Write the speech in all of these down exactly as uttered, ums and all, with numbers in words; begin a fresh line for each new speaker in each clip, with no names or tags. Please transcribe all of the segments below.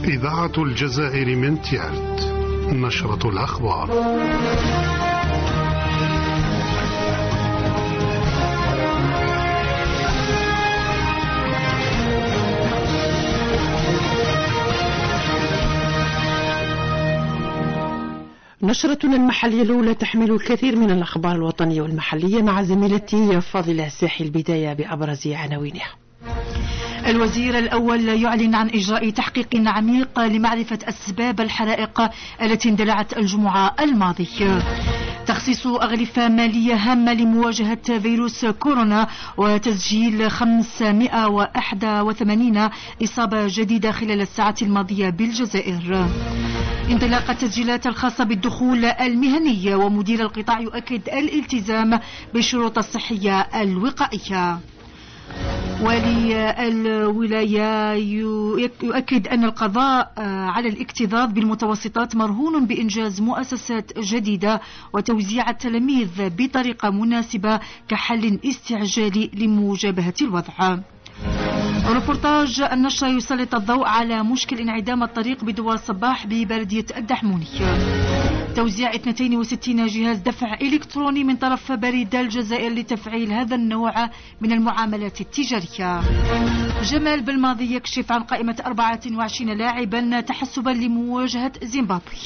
إذاعة الجزائر من تيارت، نشرة الأخبار.
نشرتنا المحلية الأولى تحمل الكثير من الأخبار الوطنية والمحلية مع زميلتي فاضلة الساحي. البداية بأبرز عناوينها.
الوزير الأول يعلن عن إجراء تحقيق عميق لمعرفة أسباب الحرائق التي اندلعت الجمعة الماضية. تخصيص أغلفة مالية هامة لمواجهة فيروس كورونا وتسجيل خمسمائة وواحد وثمانين إصابة جديدة خلال الساعات الماضية بالجزائر. انطلاق التسجيلات الخاصة بالدخول المهني، ومدير القطاع يؤكد الالتزام بالشروط الصحية الوقائية. ولي الولاية يؤكد أن القضاء على الاكتظاظ بالمتوسطات مرهون بإنجاز مؤسسات جديدة وتوزيع التلاميذ بطريقة مناسبة كحل استعجالي لمجابهة الوضع. ريبورتاج النشرة يسلط الضوء على مشكل انعدام الطريق بدوار صباح ببلدية الدحمونية. توزيع اثنين وستين جهاز دفع إلكتروني من طرف بريد الجزائر لتفعيل هذا النوع من المعاملات التجارية. جمال بالماضي يكشف عن قائمة أربعة وعشرين لاعبا تحسبا لمواجهة زيمبابوي.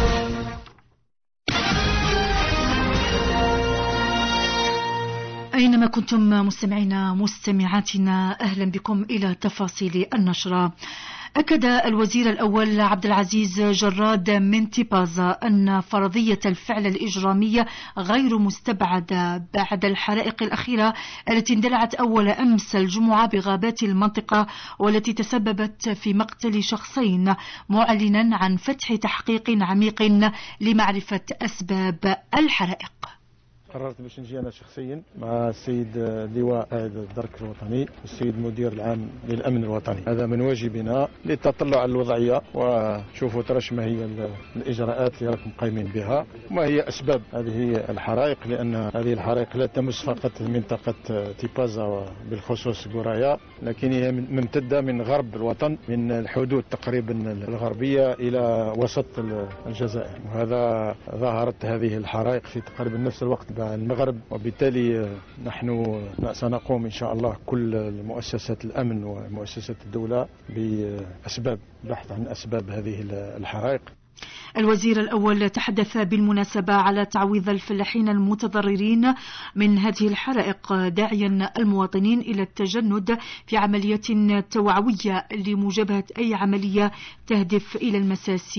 أينما كنتم مستمعينا مستمعاتنا، أهلا بكم إلى تفاصيل النشرة. أكد الوزير الأول عبد العزيز جراد من تيبازا أن فرضية الفعل الإجرامي غير مستبعدة بعد الحرائق الأخيرة التي اندلعت أول أمس الجمعة بغابات المنطقة والتي تسببت في مقتل شخصين، معلنا عن فتح تحقيق عميق لمعرفة أسباب الحرائق.
قررت باش نجي انا شخصيا مع السيد لواء الدرك الوطني والسيد المدير العام للامن الوطني. هذا من واجبنا للتطلع على الوضعيه وشوفوا ترش ما هي الاجراءات اللي راكم قايمين بها وما هي اسباب هذه الحرائق، لان هذه الحرائق لا تمس فقط منطقه تيبازا بالخصوص قرايا، لكن هي ممتده من غرب الوطن، من الحدود تقريبا الغربيه الى وسط الجزائر. وهذا ظهرت هذه الحرائق في تقريبا نفس الوقت المغرب، وبالتالي نحن سنقوم إن شاء الله كل مؤسسات الأمن ومؤسسات الدولة بأسباب بحث عن أسباب هذه الحرائق.
الوزير الأول تحدث بالمناسبة على تعويض الفلاحين المتضررين من هذه الحرائق، داعيا المواطنين إلى التجند في عملية توعوية لمجابهة أي عملية تهدف إلى المساس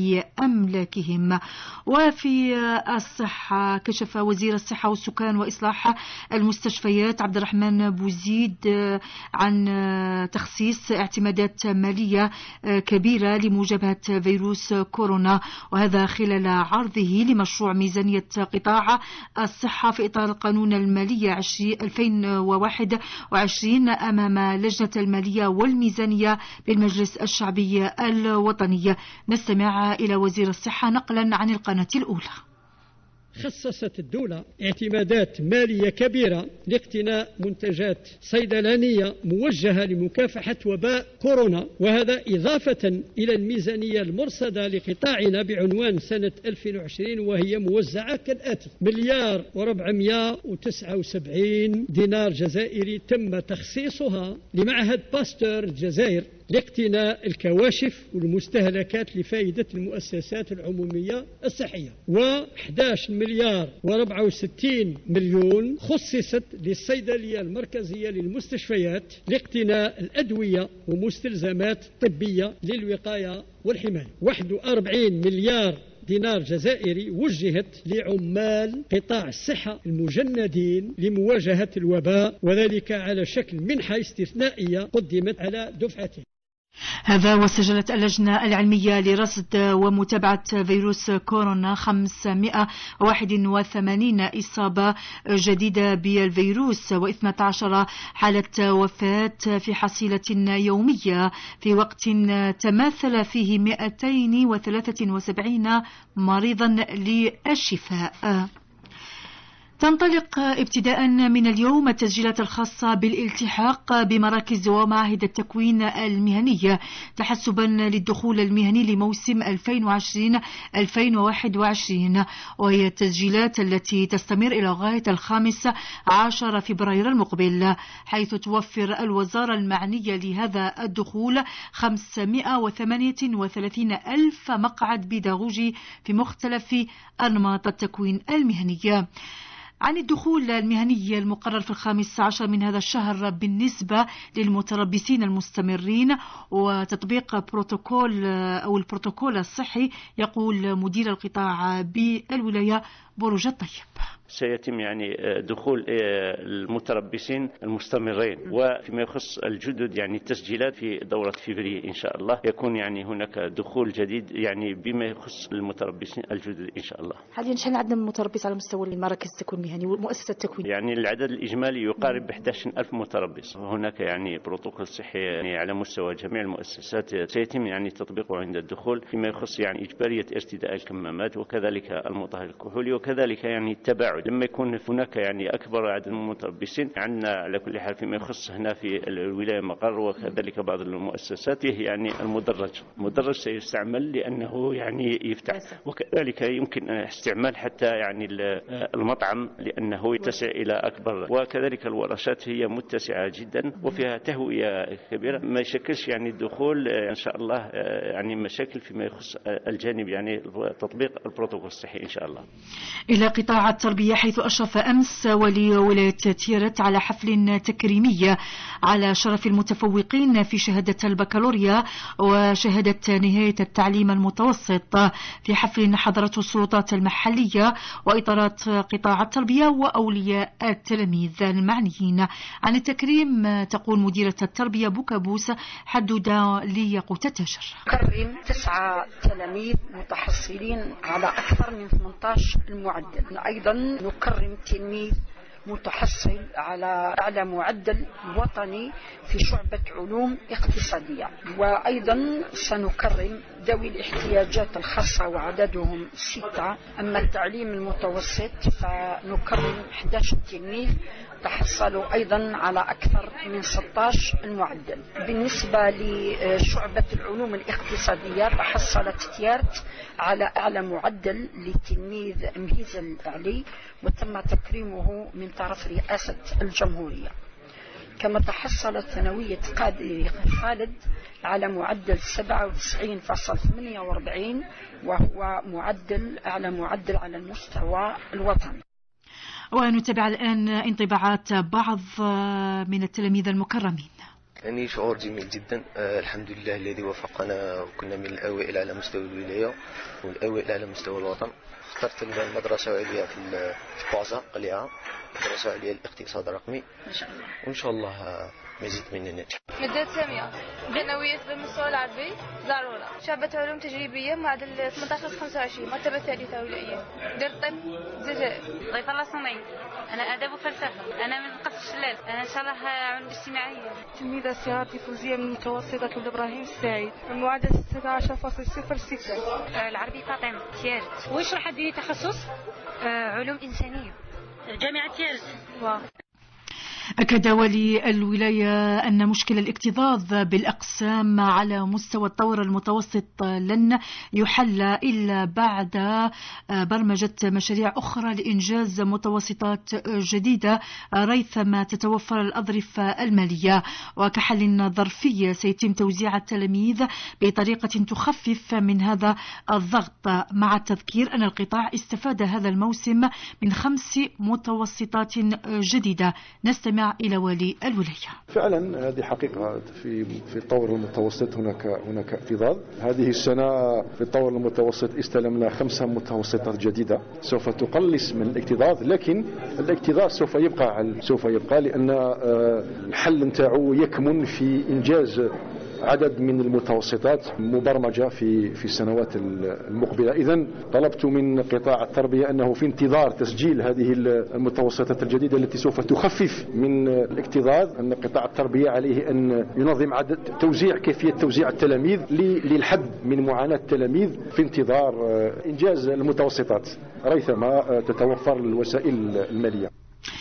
بأملاكهم. وفي الصحة، كشف وزير الصحة والسكان وإصلاح المستشفيات عبد الرحمن بوزيد عن تخصيص اعتمادات مالية كبيرة لمجابهة فيروس كورونا، وهذا خلال عرضه لمشروع ميزانية قطاع الصحة في إطار القانون المالي ألفين وواحد وعشرين أمام لجنة المالية والميزانية بالمجلس الشعبي الوطني. نستمع إلى وزير الصحة نقلا عن القناة الأولى.
خصصت الدولة اعتمادات مالية كبيرة لاقتناء منتجات صيدلانية موجهة لمكافحة وباء كورونا، وهذا إضافة إلى الميزانية المرصدة لقطاعنا بعنوان سنة ألفين وعشرين، وهي موزعة كالآتي: مليار وربعمائة وتسعة وسبعين دينار جزائري تم تخصيصها لمعهد باستور الجزائر لاقتناء الكواشف والمستهلكات لفائدة المؤسسات العمومية الصحية، وأحد عشر مليار وأربعة وستين مليون خصصت للصيدلية المركزية للمستشفيات لاقتناء الأدوية ومستلزمات طبية للوقاية والحماية. واحد وأربعين مليار دينار جزائري وجهت لعمال قطاع الصحة المجندين لمواجهة الوباء، وذلك على شكل منحة استثنائية قدمت على دفعتين.
هذا وسجلت اللجنة العلمية لرصد ومتابعة فيروس كورونا خمسمائة وواحد وثمانين إصابة جديدة بالفيروس واثنتي عشرة حالة وفاة في حصيلة يومية، في وقت تماثل فيه مئتين وثلاثة وسبعين مريضا للشفاء. تنطلق ابتداء من اليوم التسجيلات الخاصة بالالتحاق بمراكز ومعاهد التكوين المهني تحسبا للدخول المهني لموسم ألفين وعشرين ألفين وواحد وعشرين، وهي التسجيلات التي تستمر إلى غاية الخامس عشر فبراير المقبل، حيث توفر الوزارة المعنية لهذا الدخول خمسمائة وثمانية وثلاثين ألف مقعد بيداغوجي في مختلف أنماط التكوين المهني. عن الدخول المهني المقرر في الخامس عشر من هذا الشهر بالنسبة للمتربصين المستمرين وتطبيق بروتوكول أو البروتوكول الصحي، يقول مدير القطاع بالولاية بروج الطيب.
سيتم يعني دخول المتربصين المستمرين، وفيما يخص الجدد يعني التسجيلات في دورة فبراير إن شاء الله يكون يعني هناك دخول جديد يعني بما يخص المتربصين الجدد إن شاء الله.
حاليا شحال عندنا متربص على مستوى المراكز التكوين المهني ومؤسسة التكوين؟
يعني العدد الإجمالي يقارب ب أحد عشر ألف متربص. هناك يعني بروتوكول صحي يعني على مستوى جميع المؤسسات سيتم يعني تطبيقه عند الدخول، فيما يخص يعني إجبارية ارتداء الكمامات وكذلك المطهر الكحولي وكذلك يعني التباعد. لما يكون هناك يعني أكبر عدد من المتربصين عندنا على كل حال فيما يخص هنا في الولاية مقر وكذلك بعض المؤسسات يعني المدرج المدرج سيستعمل لأنه يعني يفتح، وكذلك يمكن استعمال حتى يعني المطعم لأنه يتسع إلى أكبر، وكذلك الورشات هي متسعة جدا وفيها تهوية كبيرة، ما يشكلش يعني الدخول إن شاء الله يعني مشاكل فيما يخص الجانب يعني تطبيق البروتوكول الصحي إن شاء الله.
إلى قطاع التربية، حيث أشرف أمس ولي ولاية تيرت على حفل تكريمي على شرف المتفوقين في شهادة البكالوريا وشهادة نهاية التعليم المتوسط، في حفل حضرته السلطات المحلية وإطارات قطاع التربية وأولياء التلاميذ المعنيين. عن التكريم تقول مديرة التربية بوكابوس حدودة لياقوت التاجر.
نكرم تسعة تلاميذ متحصلين على أكثر من ثمانية عشر المعدل. أيضا نكرم تلميذ متحصل على أعلى معدل وطني في شعبة علوم اقتصادية، وأيضا سنكرم ذوي الاحتياجات الخاصة وعددهم ستة. أما التعليم المتوسط فنكرم أحد عشر تلميذ تحصلوا أيضا على أكثر من ستة عشر المعدل. بالنسبة لشعبة العلوم الاقتصادية تحصلت تيارت على أعلى معدل لتلميذ مهيز علي، وتم تكريمه من طرف رئاسة الجمهورية. كما تحصلت ثانوية قادري خالد على معدل سبعة وتسعين فاصلة ثمانية وأربعين، وهو معدل أعلى معدل على المستوى الوطني.
ونتابع الآن انطباعات بعض من التلاميذ المكرمين.
يعني شعور جميل جدا. آه الحمد لله الذي وفقنا وكنا من الأوائل على مستوى الولاية والأوائل على مستوى الوطن. اخترت المدرسة العليا في بوعزة قليعة، مدرسة عليا الاقتصاد الرقمي إن شاء الله، وإن شاء الله مزيد من النجاح.
مادة سامية ثانوية بالمستوى العربي ضرورة، شعبة علوم تجريبية معدل ثمانية عشر خمسة وعشرين، مرتبة ثالثة ولائية، درت طب الجزائر. ضيف الله صنعي، أنا آداب وفلسفة، أنا من قصر الشلال، أنا إن شاء الله علوم اجتماعية.
تلميذة سيارتي فوزية من متوسطة ولد إبراهيم السعيد، المعدل ستة عشر فاصلة صفر ستة.
العربي فاطمة تيارت. وش راح تديري تخصص؟ آه علوم إنسانية، جامعة تيارت. واو.
أكد ولي الولاية أن مشكل الاكتظاظ بالأقسام على مستوى الطور المتوسط لن يحل إلا بعد برمجة مشاريع أخرى لإنجاز متوسطات جديدة ريثما تتوفر الأظرف المالية. وكحل ظرفي سيتم توزيع التلاميذ بطريقة تخفف من هذا الضغط، مع التذكير أن القطاع استفاد هذا الموسم من خمس متوسطات جديدة. نستمع إلى ولي الولاية.
فعلا هذه حقيقة في في الطور المتوسط هناك هناك اكتظاظ. هذه السنة في الطور المتوسط استلمنا خمسة متوسطات جديدة سوف تقلص من الاكتظاظ، لكن الاكتظاظ سوف يبقى سوف يبقى لأن الحل نتاعو يكمن في إنجاز عدد من المتوسطات مبرمجة في في السنوات المقبلة. إذن طلبت من قطاع التربية أنه في انتظار تسجيل هذه المتوسطات الجديدة التي سوف تخفف من الاكتظاظ، أن قطاع التربية عليه أن ينظم عدد توزيع كيفية توزيع التلاميذ للحد من معاناة التلاميذ في انتظار إنجاز المتوسطات ريثما تتوفر الوسائل المالية.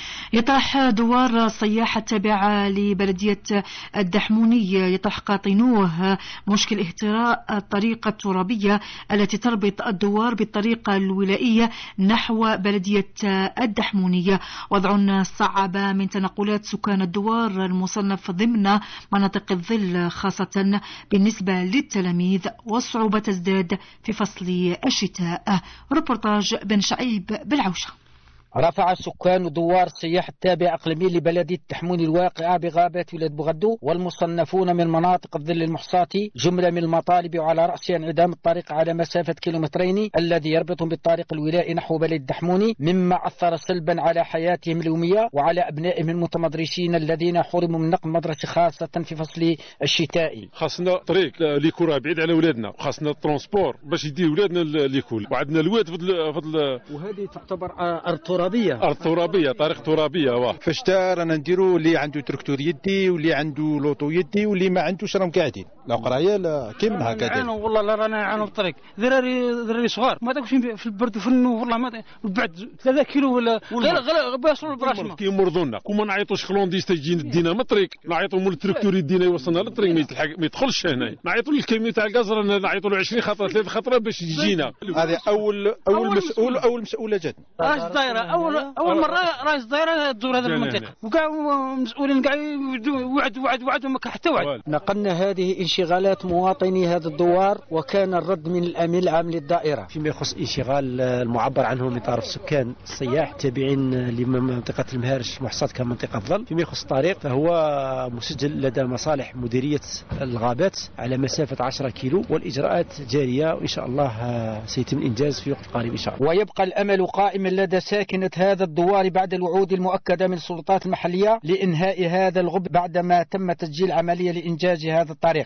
يطرح دوار صياح التابعة لبلدية الدحموني يطرح قاطنوه مشكل اهتراء الطريقة الترابية التي تربط الدوار بالطريقة الولائية نحو بلدية الدحمونية. وضع صعب من تنقلات سكان الدوار المصنف ضمن مناطق الظل خاصة بالنسبة للتلاميذ، والصعوبة تزداد في فصل الشتاء. ريبورتاج بن شعيب بالعوشة.
رفع سكان دوار سياح التابع اقليمي لبلدية الدحموني الواقعة بغابة ولاد بوغدو والمصنفون من مناطق الظل المحصاة جملة من المطالب، وعلى رأسها انعدام الطريق على مسافة كيلومترين الذي يربطهم بالطريق الولائي نحو بلد الدحموني، مما أثر سلبا على حياتهم اليومية وعلى أبنائهم المتمدرسين الذين حرموا من نقل مدرسة خاصة في فصل الشتاء.
خاصنا طريق ليكورا بعيد على أولادنا، وخاصنا الترونسبور باش يدي أولادنا ليكول، وعندنا الواد فضل فضل
وهذه تعتبر أرض ترابية.
أرض ترابية، طريق ترابية. واه
فشتا رانا نديروا اللي عنده تركتور يدي واللي عنده لوطو يدي واللي ما عندوش راهم قاعدين لا قرايه لا كيما هكذا.
نعانوا والله لا رانا نعانوا في الطريق، ذراري ذراري صغار ما داكش في البرد وفي النو والله ما بعد ثلاثة كيلو ولا غير غير باصوا البراشمه
كيمرضونا وما نعيطوش خلونديس تجي ندينا من الطريق، نعيطوا من التركتور يدينا يوصلنا للطريق ما يتلحق ما يدخلش هنا، نعيطوا للكميو تاع الغاز رانا نعيطوا له عشرين خطره ثلاث خطره باش يجينا.
هذه اول اول مسؤول اول مسؤوله جاتنا
راس الدائره اول اول مره راس الدائره تزور هذه المنطقه وكاع مسؤولين كاع وعد وعد وعد وما كان حتى وعد.
نقلنا هذه انشغالات مواطني هذا الدوار وكان الرد من الامين العام للدائره.
فيما يخص انشغال المعبر عنه من طرف سكان السياح التابعين لمنطقه المهارش محصاة كمنطقه ظل، فيما يخص الطريق فهو مسجل لدى مصالح مديريه الغابات على مسافه عشرة كيلو والاجراءات جاريه وان شاء الله سيتم الانجاز في وقت قريب ان شاء الله.
ويبقى الامل قائما لدى ساكنه هذا الدوار بعد الوعود المؤكده من السلطات المحليه لانهاء هذا الغب بعدما تم تسجيل عمليه لانجاز هذا الطريق.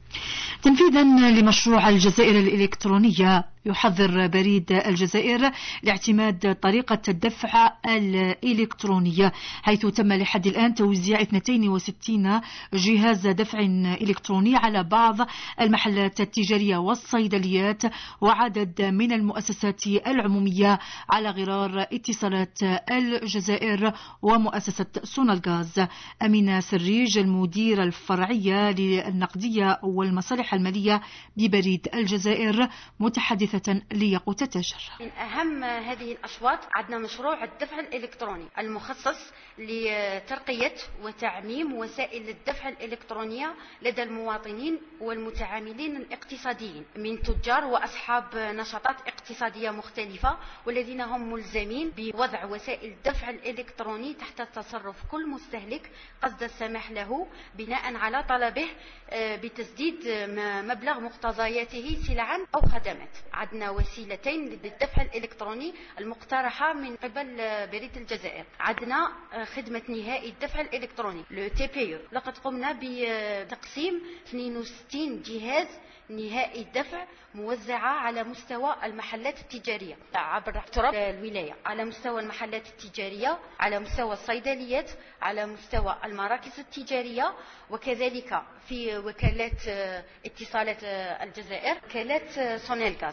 تنفيذا لمشروع الجزائر الإلكترونية، يحذر بريد الجزائر لاعتماد طريقة الدفع الإلكترونية، حيث تم لحد الآن توزيع اثنين وستين جهاز دفع إلكتروني على بعض المحلات التجارية والصيدليات وعدد من المؤسسات العمومية على غرار اتصالات الجزائر ومؤسسة سونالغاز. أمينة سريج المديرة الفرعية للنقدية والمصالح المالية ببريد الجزائر متحدثة لياقوت التاجر.
من أهم هذه الأشواط عندنا مشروع الدفع الإلكتروني المخصص لترقية وتعميم وسائل الدفع الإلكترونية لدى المواطنين والمتعاملين الاقتصاديين من تجار وأصحاب نشاطات اقتصادية مختلفة، والذين هم ملزمين بوضع وسائل الدفع الإلكتروني تحت تصرف كل مستهلك قصد السماح له بناء على طلبه بتسديد مبلغ مقتضياته سلعا أو خدمات. عندنا وسيلتين للدفع الإلكتروني المقترحة من قبل بريد الجزائر. عندنا خدمة نهائي الدفع الإلكتروني لو تي بي او، لقد قمنا بتقسيم اثنين وستين جهاز نهائي الدفع موزعة على مستوى المحلات التجارية عبر تراب الولاية، على مستوى المحلات التجارية، على مستوى الصيدليات، على مستوى المراكز التجارية، وكذلك في وكالات اتصالات الجزائر، وكالات سونالغاز.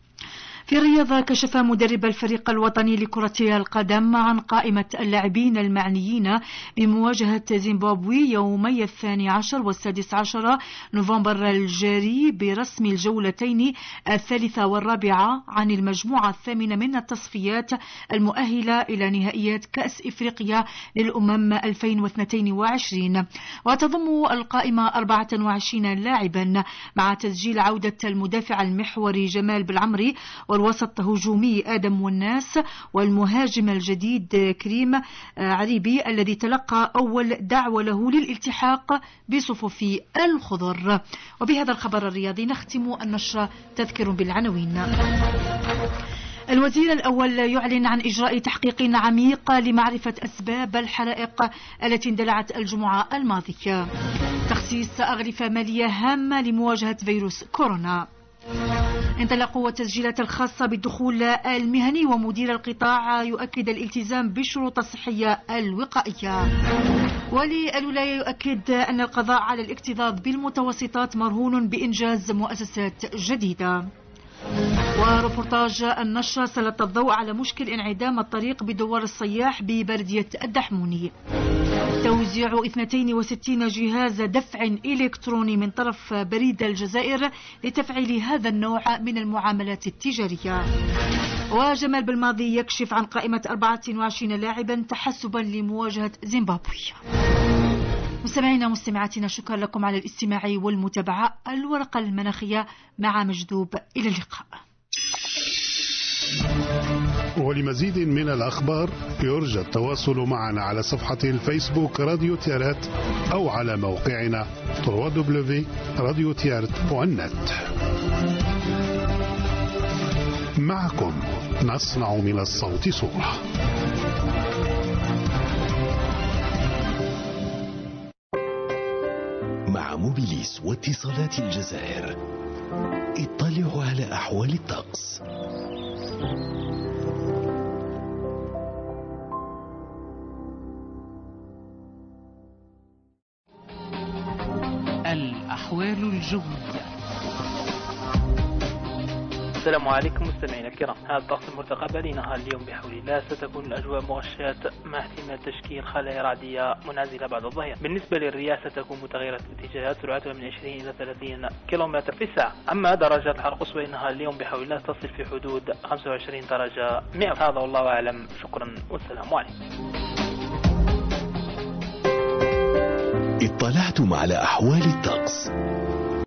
في الرياضة، كشف مدرب الفريق الوطني لكرة القدم عن قائمة اللاعبين المعنيين بمواجهة زيمبابوي يومي الثاني عشر والسادس عشر نوفمبر الجاري برسم الجولتين الثالثة والرابعة عن المجموعة الثامنة من التصفيات المؤهلة إلى نهائيات كأس إفريقيا للأمم ألفين واثنين وعشرين. وتضم القائمة أربعة وعشرين لاعبا مع تسجيل عودة المدافع المحوري جمال بالعمري والوسط هجومي آدم والناس والمهاجم الجديد كريم عريبي الذي تلقى أول دعوة له للالتحاق بصفوف الخضر. وبهذا الخبر الرياضي نختم النشرة. تذكر بالعناوين. الوزير الأول يعلن عن إجراء تحقيق عميق لمعرفة أسباب الحرائق التي اندلعت الجمعة الماضية. تخصيص أغلفة مالية هامة لمواجهة فيروس كورونا. انطلاق التسجيلات الخاصة بالدخول المهني، ومدير القطاع يؤكد الالتزام بالشروط الصحية الوقائية. ولي الولاية يؤكد أن القضاء على الاكتظاظ بالمتوسطات مرهون بإنجاز مؤسسات جديدة. وربورتاج النشرة سلط الضوء على مشكل انعدام الطريق بدوار الصياح ببلدية الدحموني. توزيع اثنين وستين جهاز دفع إلكتروني من طرف بريد الجزائر لتفعيل هذا النوع من المعاملات التجارية. وجمال بالماضي يكشف عن قائمة أربعة وعشرين لاعبا تحسبا لمواجهة زيمبابوي. مستمعينا ومستمعاتنا، شكرا لكم على الاستماع والمتابعة. الورقة المناخية مع مجدوب، إلى اللقاء.
ولمزيد من الأخبار يرجى التواصل معنا على صفحة الفيسبوك راديو تيارت أو على موقعنا دبليو دبليو دبليو دوت راديو تيارت دوت نت. معكم نصنع من الصوت صورة.
مع موبيليس واتصالات الجزائر اطلعوا على أحوال الطقس.
الأحوال الجوية.
السلام عليكم مستمعينا الكرام. هذا الطقس المرتقب لنهار اليوم بحول الله. ستكون الأجواء مغشاة مع احتمال تشكيل خلايا رعدية منعزلة بعد الظهيرة. بالنسبة للرياح ستكون متغيرة الاتجاهات، سرعتها من عشرين إلى ثلاثين كيلومتر في الساعة. أما درجات الحرارة القصوى نهار اليوم بحول الله تصل في حدود خمسة وعشرين درجة مئوية. هذا والله أعلم. شكرا والسلام عليكم.
اطلعتم على أحوال الطقس